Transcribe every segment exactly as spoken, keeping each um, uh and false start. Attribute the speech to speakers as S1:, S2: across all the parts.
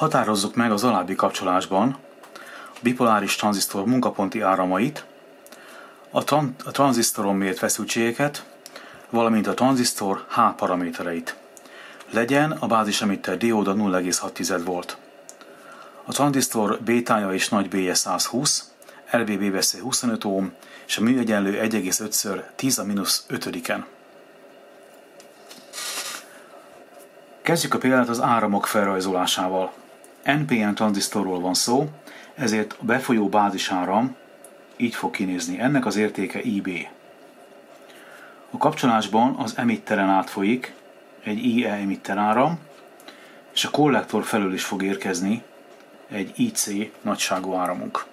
S1: Határozzuk meg az alábbi kapcsolásban a bipoláris tranzisztor munkaponti áramait, a, tran- a tranzisztoron mért feszültségeket, valamint a tranzisztor H paramétereit. Legyen a bázisemitter dióda nulla egész hat volt. A tranzisztor bétája és nagy B-je száz húsz, er bé bé-veszély huszonöt ohm, és a műegyenlő egy egész ötször tíz a mínusz ötödiken. Kezdjük a példát az áramok felrajzolásával. en pé en tranzisztorról van szó, ezért a befolyó bázisáram így fog kinézni. Ennek az értéke I B. A kapcsolásban az emitteren átfolyik egy I E emitter áram, és a kollektor felől is fog érkezni egy I C nagyságú áramunk.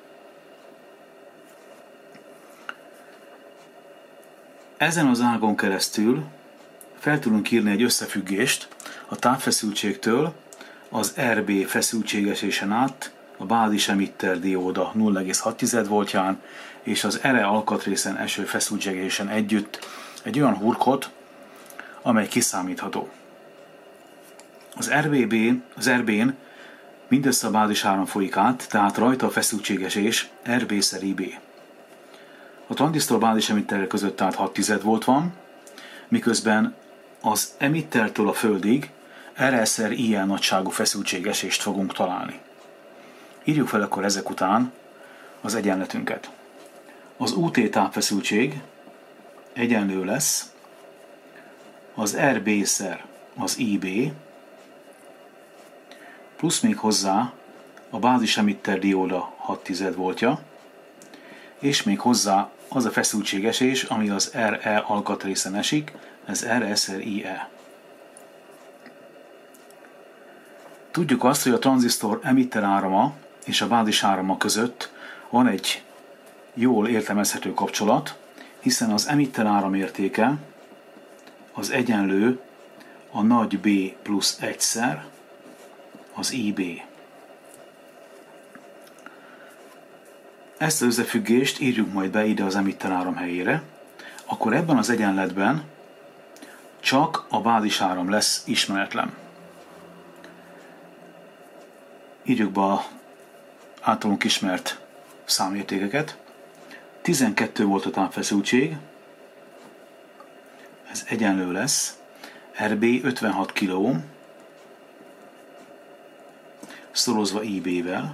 S1: Ezen az ágon keresztül fel tudunk írni egy összefüggést a távfeszültségtől az er bé feszültségesésen át a bázisemitter dióda nulla egész hat voltján és az er E alkatrészen eső feszültségesésen együtt egy olyan hurkot, amely kiszámítható. Az er bé bé, az er bén mindössze a bázisáram folyik át, tehát rajta a feszültségesés er bé szer I B. A tranzisztor bázisemitterrel között tehát hat volt van, miközben az emittertől a földig er E szer I E nagyságú feszültségesést fogunk találni. Írjuk fel akkor ezek után az egyenletünket. Az u té tápfeszültség egyenlő lesz az er bé szer az I B, plusz még hozzá a bázisemitter dióda hat voltja, és még hozzá az a feszültségesés, ami az er E alkatrészen esik, ez er E szer I E. Tudjuk azt, hogy a tranzisztor emitter árama és a bázis árama között van egy jól értelmezhető kapcsolat, hiszen az emitter áram értéke az egyenlő a nagy B plusz egyszer az I B. Ezt az összefüggést írjuk majd be ide az emitter áram helyére, akkor ebben az egyenletben csak a bázisáram lesz ismeretlen. Írjuk be a általunk ismert számértékeket. tizenkettő volt a tápfeszültség, ez egyenlő lesz er bé ötvenhat kiloohm, szorozva I B-vel,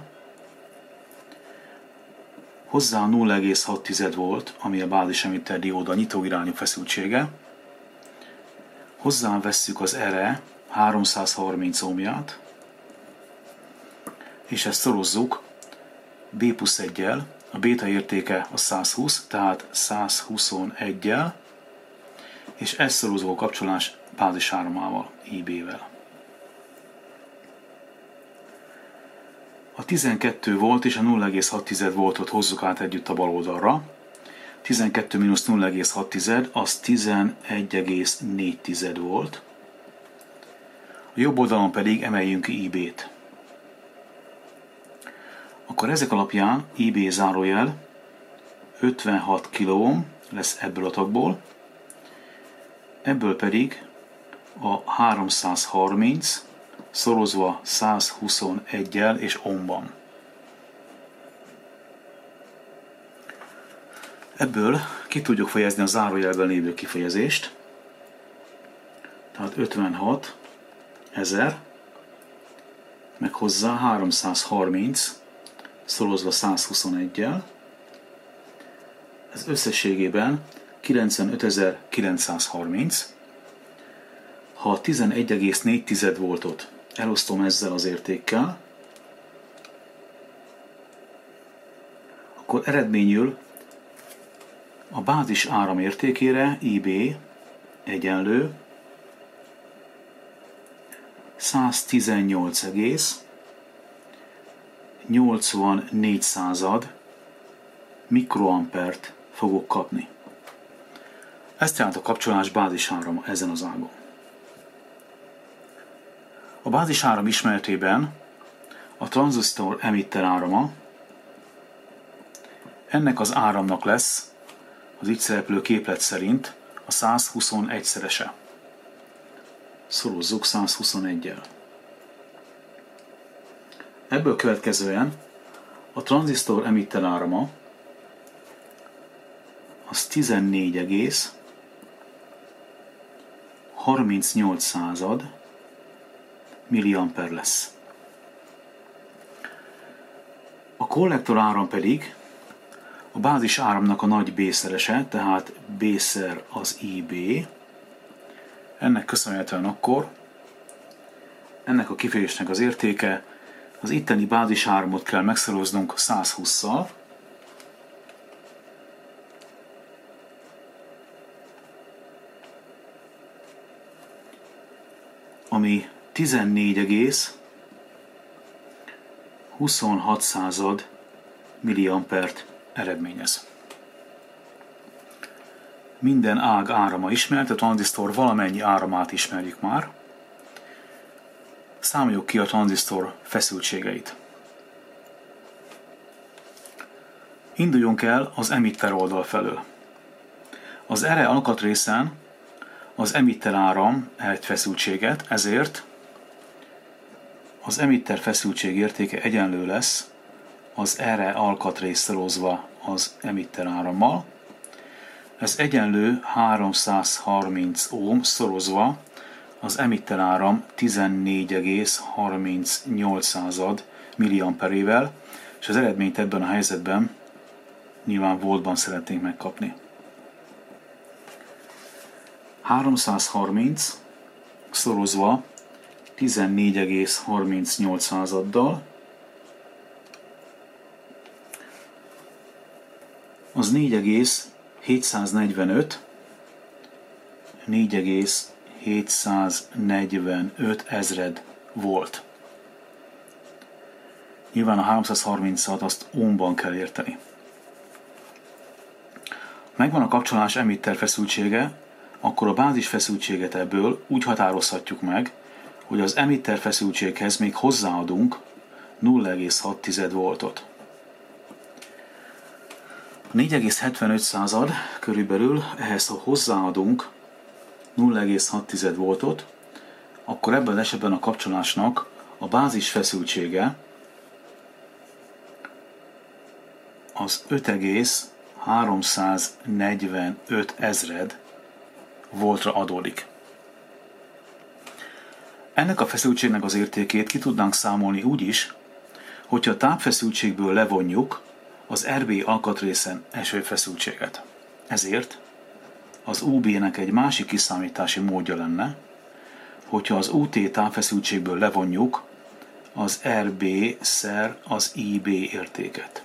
S1: hozzá nulla egész hat volt, ami a bázisemitter dióda nyitóirányú feszültsége, hozzá vesszük az er E háromszázharminc ohmját, és ezt szorozzuk B plusz egyel, a béta értéke a száz húsz, tehát százhuszonegyel, és ez szorozó a kapcsolás bázisáramával, I B-vel. A tizenkettő volt és a nulla egész hat voltot hozzuk át együtt a bal oldalra. tizenkettő mínusz nulla egész hat az tizenegy egész négy volt. A jobb oldalon pedig emeljünk ki I B-t. Akkor ezek alapján I B zárójel ötvenhat kiloohm lesz ebből a tagból, ebből pedig a háromszázharminc szorozva százhuszonegyel és ohmban. Ebből ki tudjuk fejezni a zárójelben lévő kifejezést, tehát ötvenhat ezer, meg hozzá háromszázharminc szorozva százhuszonegyel, ez összességében kilencvenötezer-kilencszázharminc. Ha a tizenegy egész négy voltot elosztom ezzel az értékkel, akkor eredményül a bázis áram értékére I B egyenlő száztizennyolc egész nyolcvannégy mikroampert fogok kapni. Ez tehát a kapcsolás bázisárama ezen az ágon. A bázisáram ismeretében a tranzisztor emitter árama, ennek az áramnak lesz az itt szereplő képlet szerint a százhuszonegyszerese. Szorozzuk százhuszonegyel. Ebből következően a tranzisztor emitter árama az tizennégy egész harmincnyolc század milliamper lesz. A kollektor áram pedig a bázis áramnak a nagy B-szerese, tehát B-szer az I B. Ennek köszönhetően akkor ennek a kifejezésnek az értéke, az itteni bázis áramot kell megszoroznunk száz hússzal, ami tizennégy egész huszonhat század milliampert eredményez. Minden ág árama ismert, a tranzisztor valamennyi áramát ismerjük már. Számoljuk ki a tranzisztor feszültségeit. Induljunk el az emitter oldal felől. Az erre alkatrészen az emitter áram egy feszültséget, ezért az emitter feszültség értéke egyenlő lesz az erre alkatrész szorozva az emitter árammal. Ez egyenlő háromszázharminc ohm szorozva az emitter áram tizennégy egész harmincnyolc század milliamperével, és az eredményt ebben a helyzetben nyilván voltban szeretnénk megkapni. háromszázharminc szorozva tizennégy egész harmincnyolc századdal, az négy egész hétszáznegyvenöt ezred volt. Nyilván a háromszázharmincat azt ohmban kell érteni. Megvan a kapcsolás emitter feszültsége, akkor a bázis feszültséget ebből úgy határozhatjuk meg, hogy az emitter feszültséghez még hozzáadunk nulla egész hat voltot. négy egész hetvenöt század körülbelül, ehhez ha hozzáadunk nulla egész hat voltot, akkor ebben az esetben a kapcsolásnak a bázis feszültsége az öt egész háromszáznegyvenöt ezred voltra adódik. Ennek a feszültségnek az értékét ki tudnánk számolni úgy is, hogyha a tápfeszültségből levonjuk az er bé alkatrészen eső feszültséget. Ezért az u bé-nek egy másik kiszámítási módja lenne, hogyha az u té tápfeszültségből levonjuk az er bé szer az i bé értéket.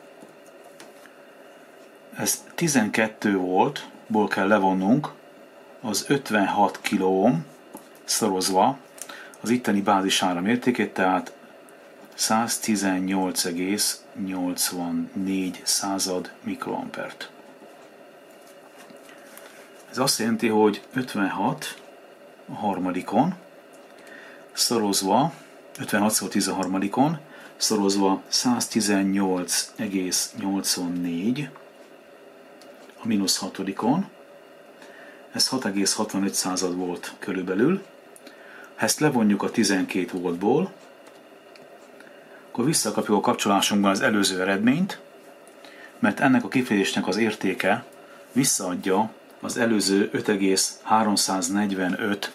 S1: Ez tizenkettő voltból kell levonnunk az ötvenhat kiloohm szorozva az itteni bázisáram értékét, tehát száztizennyolc egész nyolcvannégy század mikroampert. Ez azt jelenti, hogy ötvenhat a harmadikon szorozva, ötvenhat tíz a harmadikon szorozva száztizennyolc egész nyolcvannégy a mínusz hatodikon, ez hat egész hatvanöt század volt körülbelül. Ha ezt levonjuk a tizenkét voltból, akkor visszakapjuk a kapcsolásunkban az előző eredményt, mert ennek a kifejezésnek az értéke visszaadja az előző öt egész háromszáznegyvenöt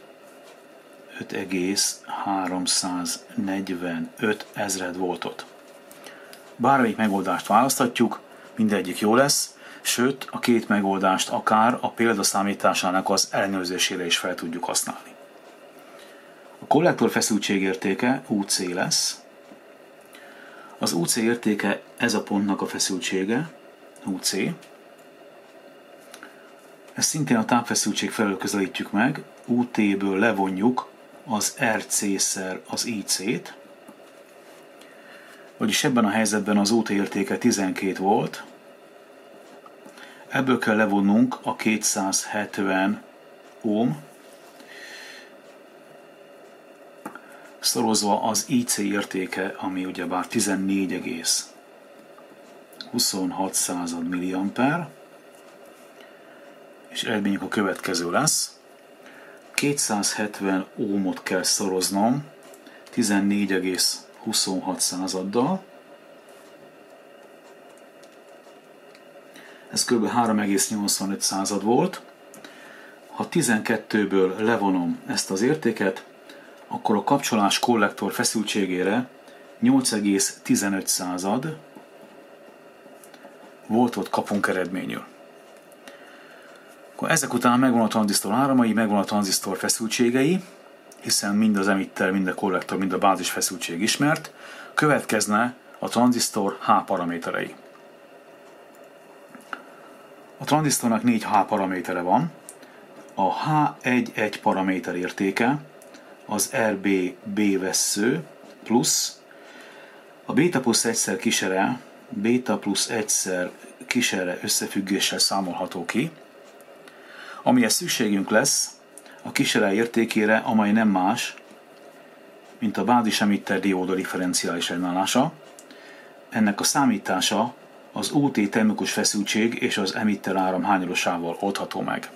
S1: ezred voltot. Bármelyik megoldást választhatjuk, mindegyik jó lesz, sőt a két megoldást akár a példaszámításának az ellenőrzésére is fel tudjuk használni. A kollektor feszültség értéke u cé lesz. Az u cé értéke ez a pontnak a feszültsége, u cé. Ezt szintén a tápfeszültség felől közelítjük meg, u té-ből levonjuk az er cé-szer az i cé-t, vagyis ebben a helyzetben az u té értéke tizenkét volt, ebből kell levonnunk a kétszázhetven ohm, szorozva az i cé értéke, ami ugyebár tizennégy egész huszonhat század milliamper, és eredményük a következő lesz. kétszázhetven ohmot kell szoroznom tizennégy egész huszonhat századdal. Ez kb. három egész nyolcvanöt század volt. Ha tizenkettőből levonom ezt az értéket, akkor a kapcsolás kollektor feszültségére nyolc egész tizenöt század voltot kapunk eredményül. Akkor ezek után megvan a tranzisztor áramai, megvan a tranzisztor feszültségei, hiszen mind az emitter, mind a kollektor, mind a bázis feszültség ismert, következne a tranzisztor H paraméterei. A tranzisztornak négy H paramétere van. A H egy egy paraméter értéke az er bé B vessző plusz a béta plusz egyszer kisere, béta plusz egyszer kisere összefüggéssel számolható ki, amihez szükségünk lesz a kisere értékére, amely nem más, mint a bázis emitter dióda differenciális ellenállása. Ennek a számítása az ó té termikus feszültség és az emitter áram hányadosával oldható meg.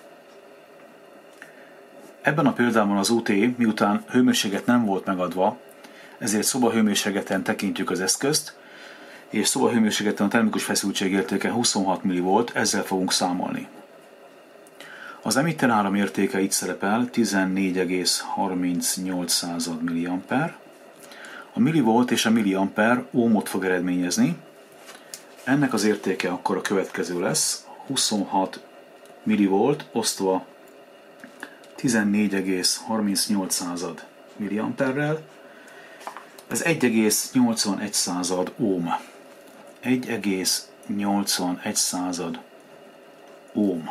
S1: Ebben a példában az ó té, miután hőmérséklet nem volt megadva, ezért szobahőmérsékleten tekintjük az eszközt, és szobahőmérsékleten a termikus feszültség értéke huszonhat millivolt, ezzel fogunk számolni. Az emitter áram értéke itt szerepel tizennégy egész harmincnyolc század milliamper. A millivolt és a milliamper ohmot fog eredményezni. Ennek az értéke akkor a következő lesz, huszonhat millivolt osztva tizennégy egész harmincnyolc század milliamperrel. Ez egy egész nyolcvanegy század ohm. egy egész nyolcvanegy század ohm.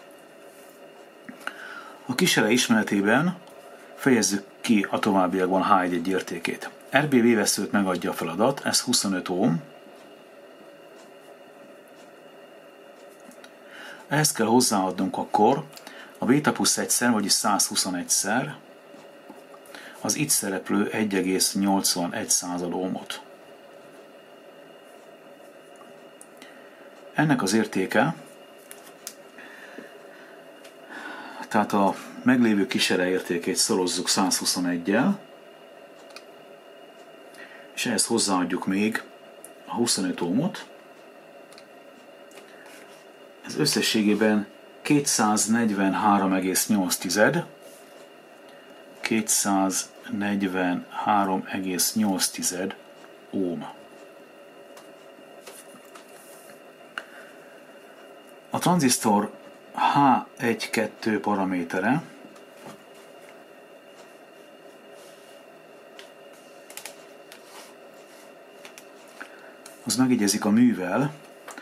S1: A kisere ismeretében fejezzük ki a továbbiakban H egy egy értékét. er bé B veszőt megadja a feladat, ez huszonöt ohm. Ehhez kell hozzáadnunk akkor a béta plusz egyszer, vagyis százhuszonegyszer az itt szereplő egy egész nyolcvanegy század ohmot. Ennek az értéke, tehát a meglévő kisere értékét szorozzuk százhuszoneggyel, és ehhez hozzáadjuk még a huszonöt ohmot. Ez összességében kétszáznegyvenhárom egész nyolc tized, kétszáznegyvenhárom egész nyolc tized ohm. A tranzisztor H egy kettő paramétere az megegyezik a művel.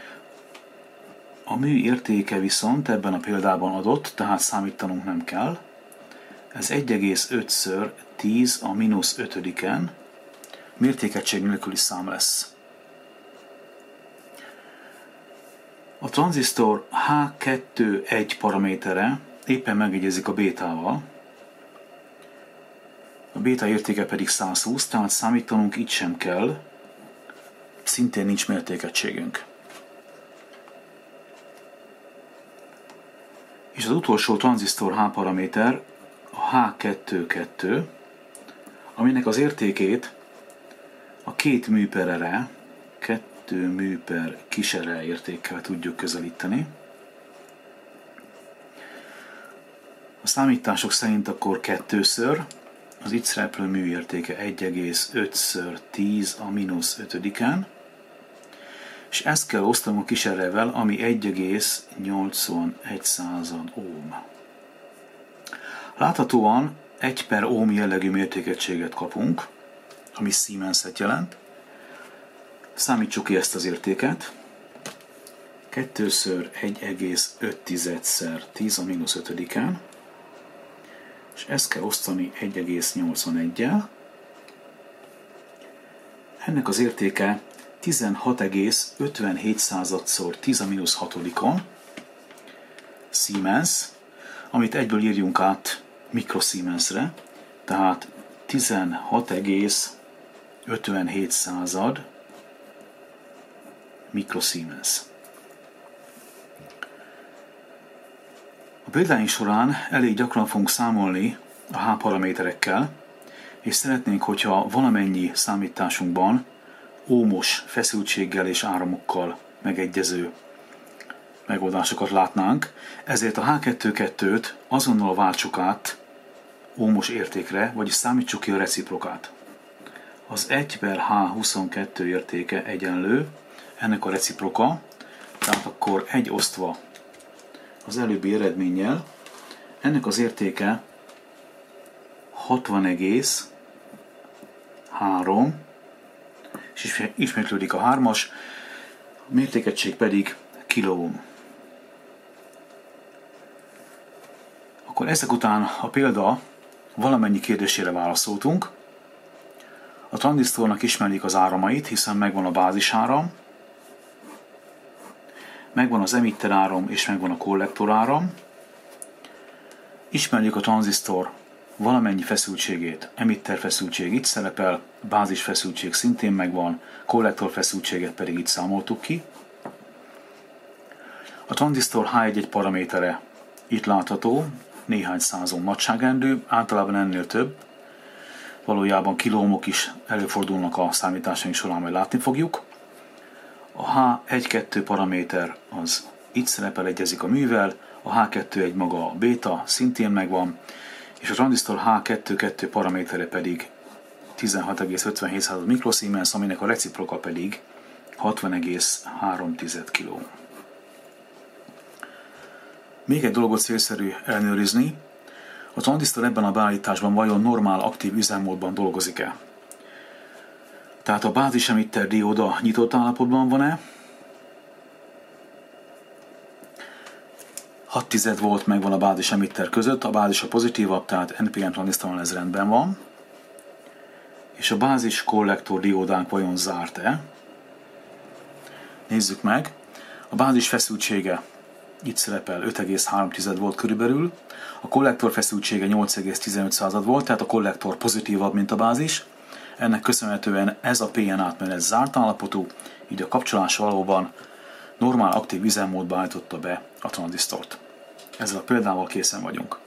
S1: A mű értéke viszont ebben a példában adott, tehát számítanunk nem kell. Ez egy egész ötször tíz a mínusz ötödiken mértékegység nélküli szám lesz. A tranzisztor H kettő egy paramétere éppen megegyezik a bétával. A béta értéke pedig száz húsz, tehát számítanunk itt sem kell, szintén nincs mértékegységünk. És az utolsó tranzisztor H paraméter a H kettő kettő, aminek az értékét a két mű per ere, kettő mű per kisere értékkel tudjuk közelíteni. A számítások szerint akkor kettőször, az itt szereplő mű értéke egy egész ötször tíz a mínusz ötödiken, és ezt kell osztanunk a kiserevel, ami egy egész nyolcvanegy század ohm. Láthatóan egy per ohm jellegű mértékegységet kapunk, ami Siemens-et jelent. Számítsuk ki ezt az értéket. kettőször egy egész öt tizedszer tíz a mínusz ötödiken, és ezt kell osztani egy egész nyolcvaneggyel. Ennek az értéke tizenhat egész ötvenhét századszor tíz a mínusz hatodikon Siemens, amit egyből írjunk át mikrosiemensre, tehát tizenhat egész ötvenhét század mikrosiemens. A példáink során elég gyakran fogunk számolni a H paraméterekkel, és szeretnénk, hogyha valamennyi számításunkban ómos feszültséggel és áramokkal megegyező megoldásokat látnánk, ezért a há kettőt azonnal váltsuk át ómos értékre, vagyis számítsuk ki a reciprokát. Az egy per há huszonkettő értéke egyenlő, ennek a reciproka, tehát akkor egy osztva az előbbi eredménnyel, ennek az értéke hatvan egész három, és ismétlődik a hármas, a mértékegység pedig kiloohm. Akkor ezek után a példa valamennyi kérdésére válaszoltunk. A tranzisztornak ismerjük az áramait, hiszen megvan a bázisáram, megvan az emitter áram és megvan a kollektor áram. Ismerjük a tranzisztor valamennyi feszültségét, emitter feszültség itt szerepel, bázis feszültség szintén megvan, kollektor feszültséget pedig itt számoltuk ki. A tranzisztor há egy paramétere itt látható, néhány százon nagyságrendű, általában ennél több, valójában kiloohmok is előfordulnak a számításaink során, majd látni fogjuk. A há egy kettő paraméter az itt szerepel, egyezik a művel, a há kettő egy maga a béta szintén megvan, és a tranzisztor há kettő kettő paramétere pedig tizenhat egész ötvenhét mikrosiemens, aminek a reciproka pedig hatvan egész három kiloohm. Még egy dolgot célszerű ellenőrizni, a tranzisztor ebben a beállításban vajon normál aktív üzemmódban dolgozik-e? Tehát a bázis emitter dióda nyitott állapotban van-e? hat tized volt megvan a bázis emitter között, a bázis a pozitívabb, tehát en pé en tranzisztoron ez rendben van. És a bázis kollektor diódánk vajon zárt-e? Nézzük meg. A bázis feszültsége itt szerepel öt egész három volt körülbelül, a kollektor feszültsége nyolc egész tizenöt volt, tehát a kollektor pozitívabb, mint a bázis. Ennek köszönhetően ez a pé en átmenet zárt állapotú, így a kapcsolás valóban normál aktív üzemmódba állította be a tranzisztort. Ezzel a példával készen vagyunk.